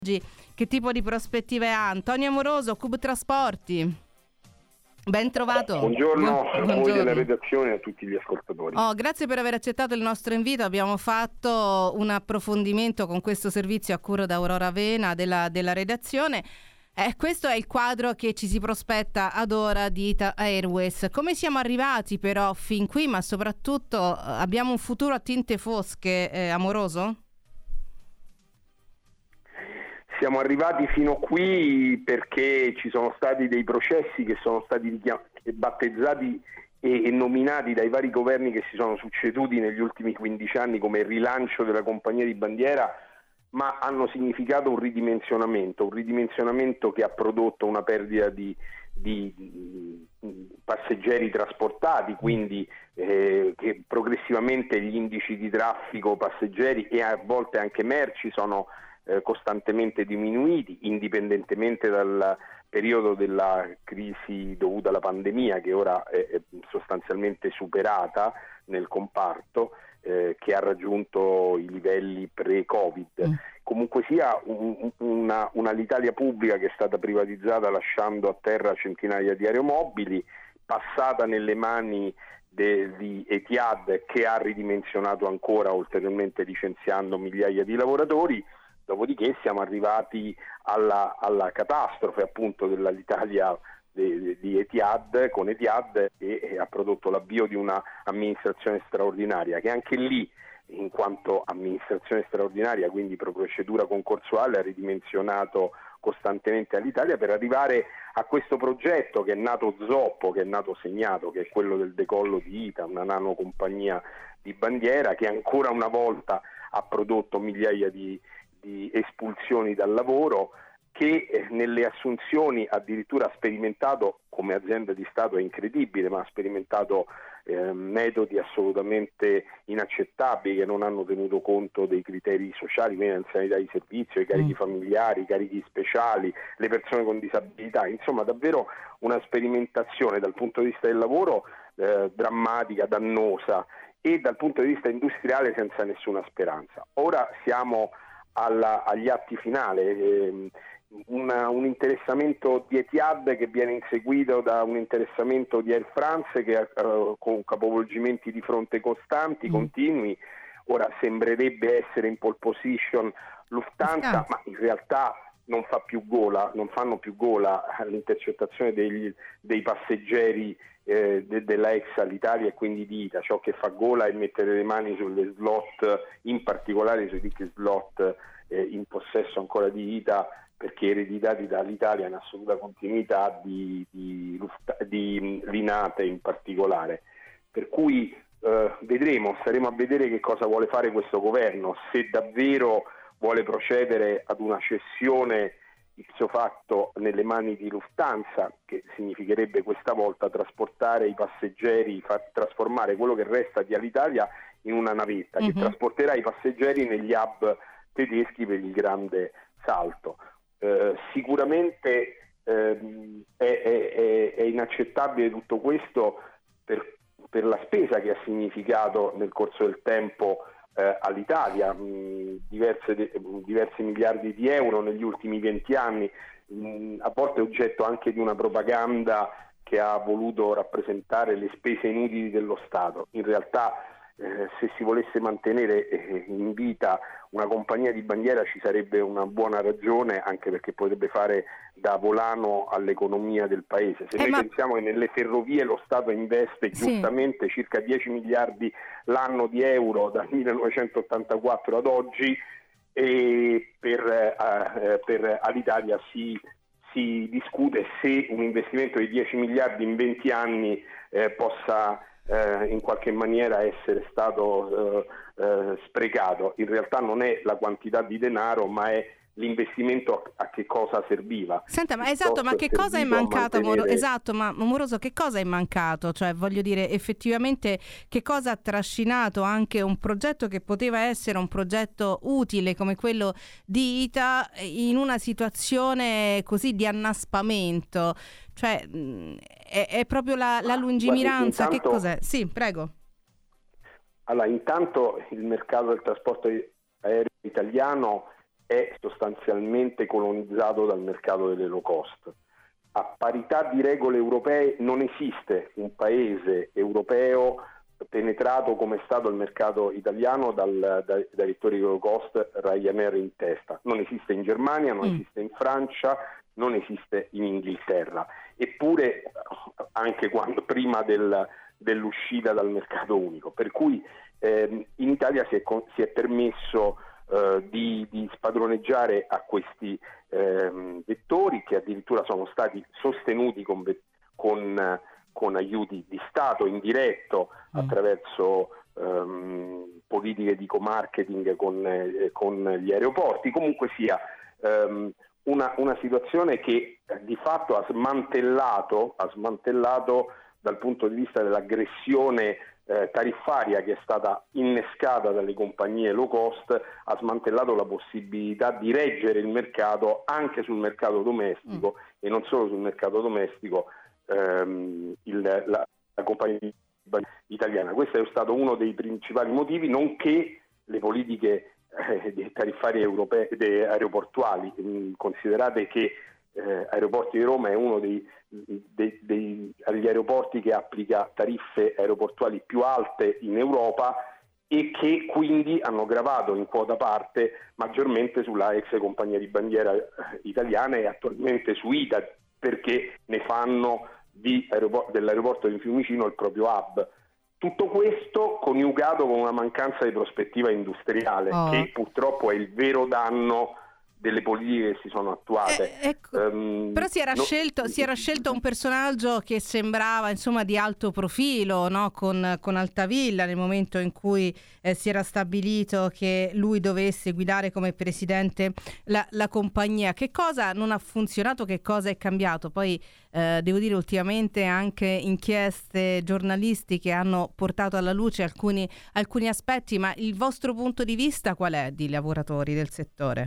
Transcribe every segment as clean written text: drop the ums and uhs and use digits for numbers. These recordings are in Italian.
che tipo di prospettive ha? Antonio Amoroso, Cub Trasporti. Ben trovato. Buongiorno a voi della redazione e a tutti gli ascoltatori. Grazie per aver accettato il nostro invito. Abbiamo fatto un approfondimento con questo servizio a cura da Aurora Vena della redazione. Questo è il quadro che ci si prospetta ad ora di Ita Airways. Come siamo arrivati però fin qui, ma soprattutto abbiamo un futuro a tinte fosche, Amoroso? Siamo arrivati fino qui perché ci sono stati dei processi che sono stati battezzati e nominati dai vari governi che si sono succeduti negli ultimi 15 anni come il rilancio della compagnia di bandiera, ma hanno significato un ridimensionamento che ha prodotto una perdita di passeggeri trasportati, quindi che progressivamente gli indici di traffico passeggeri e a volte anche merci sono costantemente diminuiti, indipendentemente dal periodo della crisi dovuta alla pandemia, che ora è sostanzialmente superata nel comparto, che ha raggiunto i livelli pre-Covid. Comunque sia un'Alitalia pubblica che è stata privatizzata lasciando a terra centinaia di aeromobili, passata nelle mani di Etihad, che ha ridimensionato ancora ulteriormente licenziando migliaia di lavoratori. Dopodiché siamo arrivati alla catastrofe appunto dell'Alitalia di Etihad, con Etihad, e ha prodotto l'avvio di una amministrazione straordinaria che anche lì, in quanto amministrazione straordinaria, quindi per procedura concorsuale, ha ridimensionato costantemente all'Italia per arrivare a questo progetto che è nato zoppo, che è nato segnato, che è quello del decollo di Ita, una nano compagnia di bandiera che ancora una volta ha prodotto migliaia di espulsioni dal lavoro, che nelle assunzioni addirittura ha sperimentato, come azienda di Stato è incredibile, ma ha sperimentato metodi assolutamente inaccettabili che non hanno tenuto conto dei criteri sociali, quindi l'anzianità di servizio, i carichi familiari, i carichi speciali, le persone con disabilità, insomma davvero una sperimentazione dal punto di vista del lavoro drammatica, dannosa, e dal punto di vista industriale senza nessuna speranza. Ora siamo agli atti finali, un interessamento di Etihad che viene inseguito da un interessamento di Air France che con capovolgimenti di fronte costanti, continui. Ora sembrerebbe essere in pole position Lufthansa, ma in realtà non fanno più gola all'intercettazione dei passeggeri della ex Alitalia e quindi di Ita. Ciò che fa gola è mettere le mani sulle slot, in particolare sui ricchi slot in possesso ancora di Ita, perché ereditati dall'Italia in assoluta continuità di Linate in particolare. Per cui staremo a vedere che cosa vuole fare questo governo, se davvero vuole procedere ad una cessione ipso facto nelle mani di Lufthansa, che significherebbe questa volta trasportare i passeggeri, trasformare quello che resta di Alitalia in una navetta che trasporterà i passeggeri negli hub tedeschi per il grande salto. Sicuramente è inaccettabile tutto questo per la spesa che ha significato nel corso del tempo all'Italia, diversi miliardi di euro negli ultimi 20 anni, a volte oggetto anche di una propaganda che ha voluto rappresentare le spese inutili dello Stato. In realtà se si volesse mantenere in vita una compagnia di bandiera ci sarebbe una buona ragione, anche perché potrebbe fare da volano all'economia del paese. Se noi pensiamo che nelle ferrovie lo Stato investe giustamente circa 10 miliardi l'anno di euro dal 1984 ad oggi, e per Alitalia si discute se un investimento di 10 miliardi in 20 anni possa in qualche maniera essere stato sprecato. In realtà non è la quantità di denaro, ma è l'investimento a che cosa serviva. Senta, ma esatto, ma che cosa è mancato? Esatto, ma Amoroso, che cosa è mancato? Cioè, voglio dire, effettivamente che cosa ha trascinato anche un progetto che poteva essere un progetto utile come quello di Ita in una situazione così di annaspamento? Cioè, è proprio la lungimiranza. Guardi, che cos'è? Sì, prego. Allora, intanto il mercato del trasporto aereo italiano è sostanzialmente colonizzato dal mercato delle low cost. A parità di regole europee non esiste un paese europeo penetrato come è stato il mercato italiano dai vettori low cost Ryanair in testa. Non esiste in Germania, non esiste in Francia, non esiste in Inghilterra. Eppure anche prima dell'uscita dal mercato unico. Per cui in Italia si è permesso di spadroneggiare a questi vettori, che addirittura sono stati sostenuti con aiuti di Stato indiretto attraverso politiche di co-marketing con gli aeroporti. Comunque sia una situazione che di fatto ha smantellato dal punto di vista dell'aggressione tariffaria che è stata innescata dalle compagnie low cost, ha smantellato la possibilità di reggere il mercato anche sul mercato domestico e non solo sul mercato domestico la compagnia italiana. Questo è stato uno dei principali motivi, nonché le politiche tariffarie europee aeroportuali. Considerate che Aeroporti di Roma è uno degli aeroporti che applica tariffe aeroportuali più alte in Europa e che quindi hanno gravato in quota parte maggiormente sulla ex compagnia di bandiera italiana e attualmente su ITA, perché ne fanno dell'aeroporto di Fiumicino il proprio hub. Tutto questo coniugato con una mancanza di prospettiva industriale, che purtroppo è il vero danno delle politiche che si sono attuate. Però si era scelto un personaggio che sembrava insomma di alto profilo, no? Con Altavilla, nel momento in cui si era stabilito che lui dovesse guidare come presidente la compagnia. Che cosa non ha funzionato, che cosa è cambiato? Poi devo dire ultimamente anche inchieste giornalistiche hanno portato alla luce alcuni aspetti, ma il vostro punto di vista qual è di lavoratori del settore?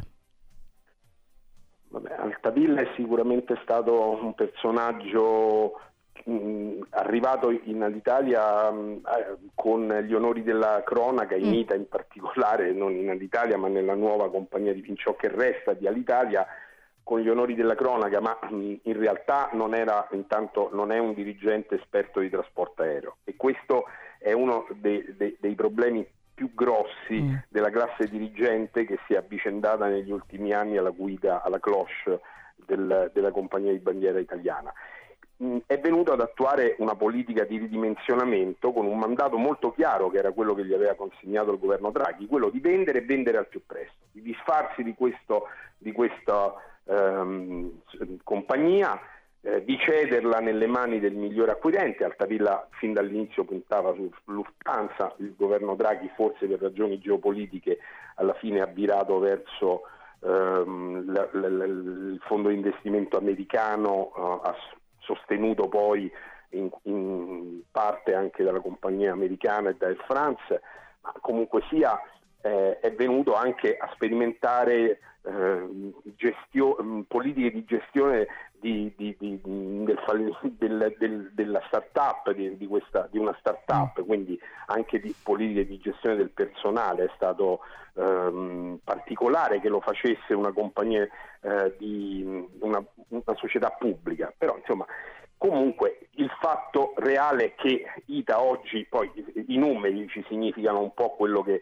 Altavilla è sicuramente stato un personaggio arrivato all'Italia con gli onori della cronaca, in ITA in particolare, non in Alitalia ma nella nuova compagnia di ciò che resta di Alitalia, con gli onori della cronaca, ma in realtà non è un dirigente esperto di trasporto aereo, e questo è uno dei problemi più grossi della classe dirigente che si è avvicendata negli ultimi anni alla guida, alla cloche della compagnia di bandiera italiana. È venuto ad attuare una politica di ridimensionamento con un mandato molto chiaro, che era quello che gli aveva consegnato il governo Draghi, quello di vendere e vendere al più presto, di disfarsi di questa compagnia, di cederla nelle mani del migliore acquirente. Altavilla fin dall'inizio puntava su Lufthansa, il governo Draghi forse per ragioni geopolitiche alla fine ha virato verso il fondo di investimento americano, sostenuto poi in parte anche dalla compagnia americana e da Air France, ma comunque sia è venuto anche una politiche di gestione della startup, di una startup, quindi anche di politiche di gestione del personale. È stato particolare che lo facesse una compagnia una società pubblica, però insomma comunque il fatto reale è che ITA oggi, poi i numeri ci significano un po' quello che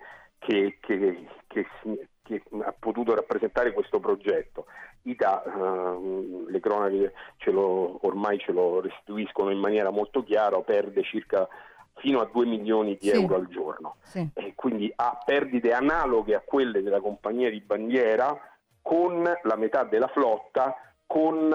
ha potuto rappresentare questo progetto. ITA, le cronache ormai ce lo restituiscono in maniera molto chiara, perde circa fino a 2 milioni di euro al giorno, e quindi ha perdite analoghe a quelle della compagnia di bandiera, con la metà della flotta, con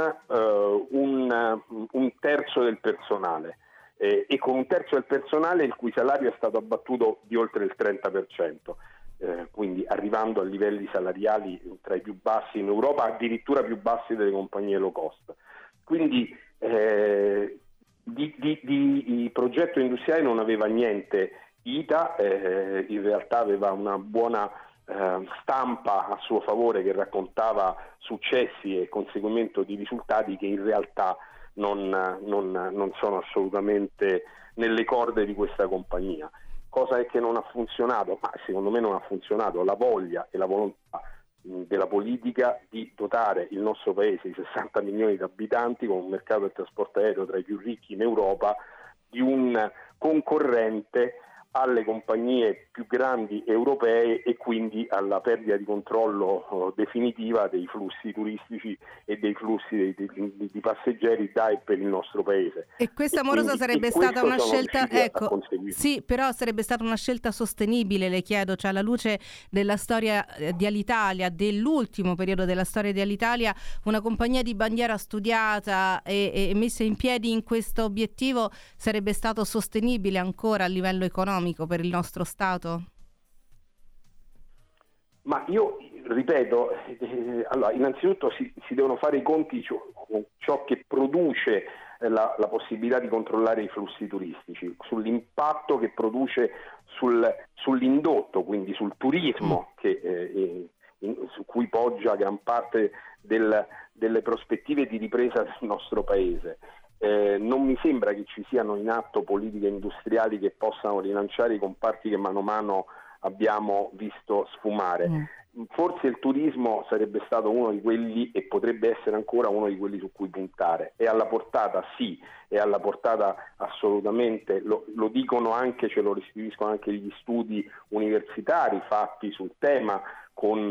un terzo del personale, e con un terzo del personale il cui salario è stato abbattuto di oltre il 30%. Quindi arrivando a livelli salariali tra i più bassi in Europa, addirittura più bassi delle compagnie low cost. Quindi di progetto industriale non aveva niente ITA, in realtà aveva una buona stampa a suo favore, che raccontava successi e conseguimento di risultati che in realtà non sono assolutamente nelle corde di questa compagnia. Cosa è che non ha funzionato? Ma secondo me non ha funzionato la voglia e la volontà della politica di dotare il nostro paese di 60 milioni di abitanti, con un mercato del trasporto aereo tra i più ricchi in Europa, di un concorrente alle compagnie più grandi europee e quindi alla perdita di controllo definitiva dei flussi turistici e dei flussi di passeggeri da e per il nostro paese. E questa, Moroso, sarebbe stata una scelta, ecco, sì, però sarebbe stata una scelta sostenibile, le chiedo, cioè alla luce della storia di Alitalia, dell'ultimo periodo della storia di Alitalia, una compagnia di bandiera studiata e messa in piedi in questo obiettivo sarebbe stato sostenibile ancora a livello economico per il nostro Stato? Ma io ripeto, allora, innanzitutto si devono fare i conti con ciò che produce la possibilità di controllare i flussi turistici, sull'impatto che produce sull'indotto, quindi sul turismo, su cui poggia gran parte delle prospettive di ripresa del nostro paese. Non mi sembra che ci siano in atto politiche industriali che possano rilanciare i comparti che mano a mano abbiamo visto sfumare. Forse il turismo sarebbe stato uno di quelli, e potrebbe essere ancora uno di quelli su cui puntare. È alla portata, sì, è alla portata assolutamente, lo dicono anche, ce lo restituiscono anche gli studi universitari fatti sul tema, con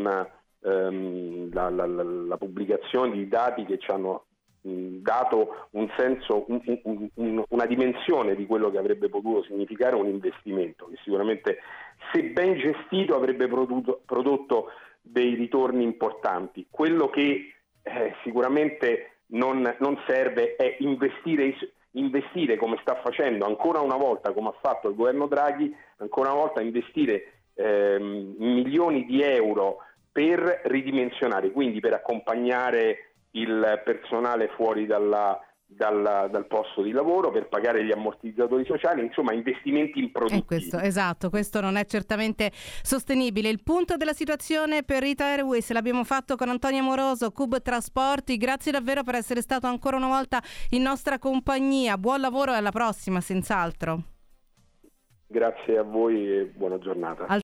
la pubblicazione di dati che ci hanno dato un senso, una dimensione di quello che avrebbe potuto significare un investimento che sicuramente, se ben gestito, avrebbe prodotto dei ritorni importanti. Quello che sicuramente non serve è investire come sta facendo ancora una volta, come ha fatto il governo Draghi, ancora una volta investire milioni di euro per ridimensionare, quindi per accompagnare il personale fuori dal posto di lavoro, per pagare gli ammortizzatori sociali, insomma investimenti improduttivi. Questo non è certamente sostenibile. Il punto della situazione per Ita Airways l'abbiamo fatto con Antonio Moroso, Cub Trasporti. Grazie davvero per essere stato ancora una volta in nostra compagnia. Buon lavoro e alla prossima, senz'altro. Grazie a voi e buona giornata.